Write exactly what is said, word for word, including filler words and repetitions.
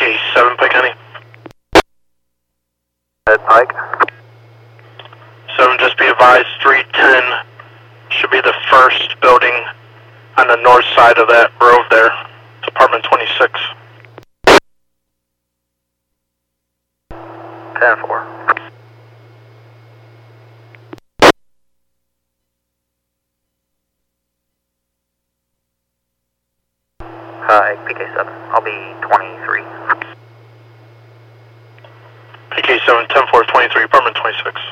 K seven, Pike County. Head Pike. seven, just be advised, three ten should be the first building on the north side of that grove there. It's apartment twenty-six. ten four. Hi, P K seven. I'll be twenty-three. P K seven, ten four, twenty-three, apartment twenty-six.